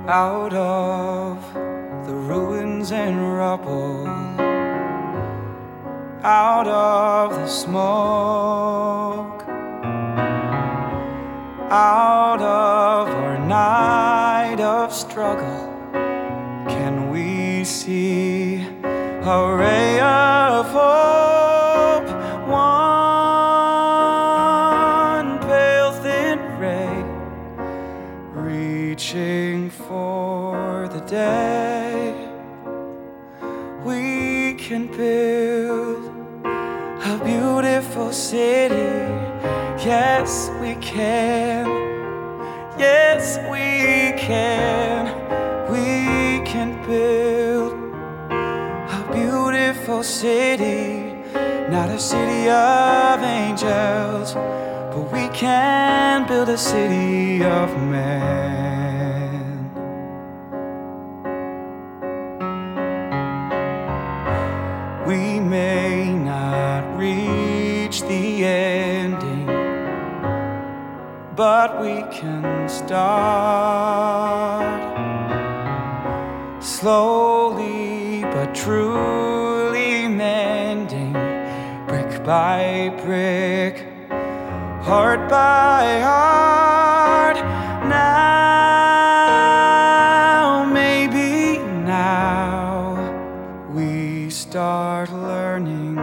out of the ruins and rubble, out of the smoke, out of our night of struggle, can we see a ray of hope? One pale thin ray, reaching for the day. We can build a beautiful city. Yes, we can. Yes, we can. We can build a beautiful city. Not a city of angels, but we can build a city of men. We may not reach the ending, but we can start slowly but truly mending, brick by brick, heart by heart. Now, maybe now, we start learning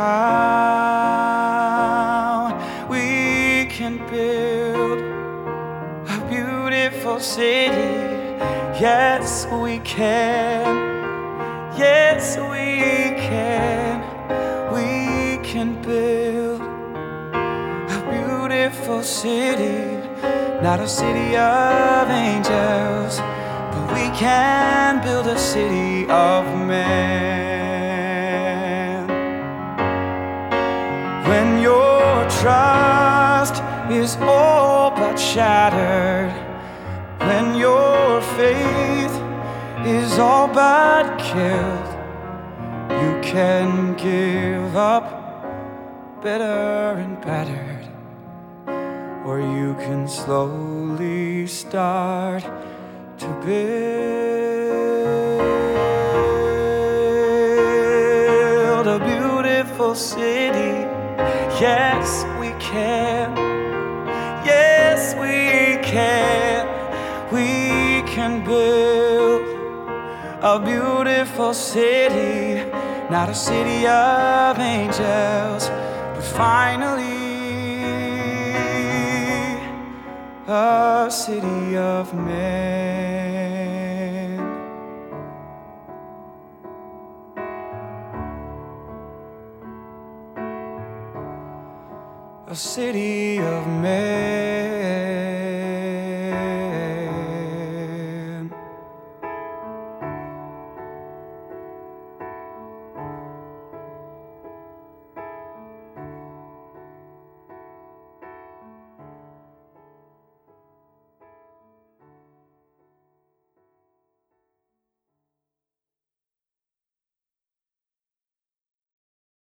how we can build a beautiful city. Yes, we can. Yes, we can. We can build a beautiful city. Not a city of angels, but we can build a city of men. When your trust is all but shattered, when your faith is all but killed, you can give up better and battered, or you can slowly start to build a beautiful city. Yes, we can. Yes, we can. We can build a beautiful city. Not a city of angels, but finally a city of men. A city of men.